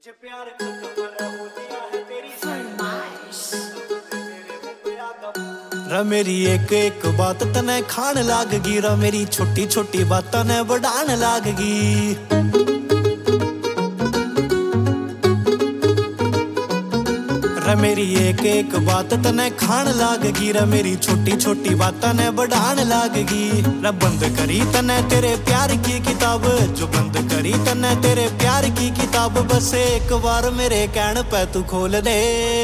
जे प्यार खत्म हो गया है तेरी रा मेरी एक एक बात तने खान लागगी रा मेरी छोटी छोटी बातां ने बढ़ान लागगी। रा मेरी एक एक बात तने खान लागगी रा मेरी छोटी छोटी बातां ने बढ़ान लागगी। रा बंद करी तने तेरे प्यार की किताब, जो बंद करी तने तेरे प्यार की किताब, बस एक बार मेरे कहन पे तू खोल दे।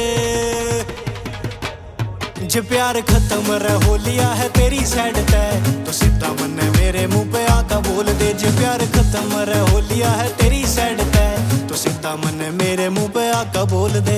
जे प्यार खत्म हो लिया है तेरी साइड तय, तो सीधा मन मेरे मुंह पे आका बोल दे। जे प्यार खत्म हो लिया है तेरी साइड तय, तो सीधा मन मेरे मुंह पे आका बोल दे।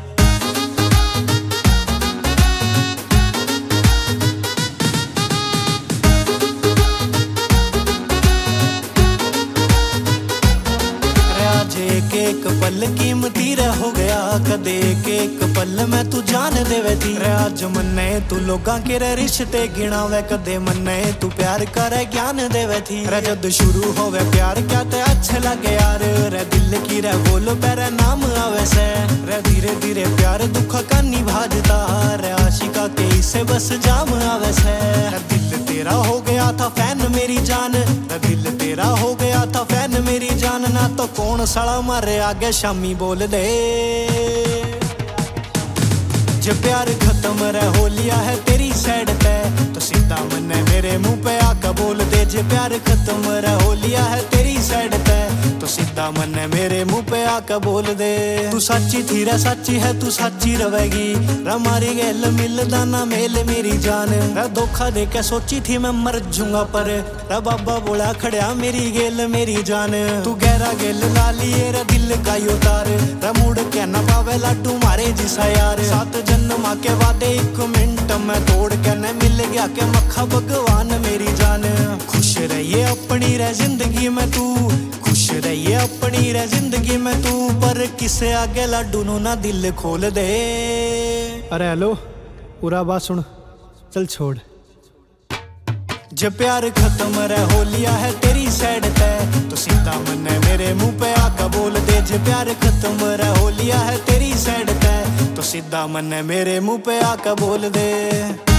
एक एक पल कीमती रह हो गया, कदे एक एक पल में तू जान देवे थी। आज मन्ने तू लोगां के रिश्ते गिनावे, कदे मन्ने तू प्यार करे ज्ञान देवे थी। जद शुरू होवे प्यार क्या ते अच्छे लगे यार, रे दिल की रे बोल पेरे नाम आवे से। रे धीरे धीरे प्यार दुख का निभाजता, रे आशिका के इसे बस जाम आवे से। दिल तेरा हो गया था फैन मेरी जान, दिल तेरा हो गया था फैन मेरी जान, ना तो कौन साला मारे आगे शामी बोल दे। जे प्यार खत्म हो लिया है तेरी साइड तय, तो सीधा मन मेरे मुंह पे आका बोल दे। जे प्यार खत्म हो लिया है तेरी साइड तय, तो सीधा मन मेरे मुंह पे आका बोल दे। तू सच्ची थी रे सच्ची है तू सच्ची रवेगी, हमारी गल मिलदा ना मेल मेरी जान। रे धोखा दे के सोची थी मैं मर जूंगा, पर रे बाबा बोला खड़िया मेरी गेल मेरी जान। तू गहरा गेल ला लिए रे दिल का उतार, रे मुड़ के ना पावे लाडू मारे जिसा यार। सात जन्म के वादे एक मिनट में तोड़ के न मिल गया के मक्खा भगवान मेरी जान। खुश रहिए अपनी रे जिंदगी में तू, खुश रहिए अपनी रे जिंदगी में तू, पर किसे आगे लाडू नु ना दिल खोल दे। अरे हेलो पूरा बात सुन, चल छोड़। जे प्यार खत्म हो लिया है तेरी साइड तय, तो सीधा मन मेरे मुंह पे आका बोल दे। जे प्यार खत्म हो लिया है तेरी साइड तय, तो सीधा मन मेरे मुंह पे आका बोल दे।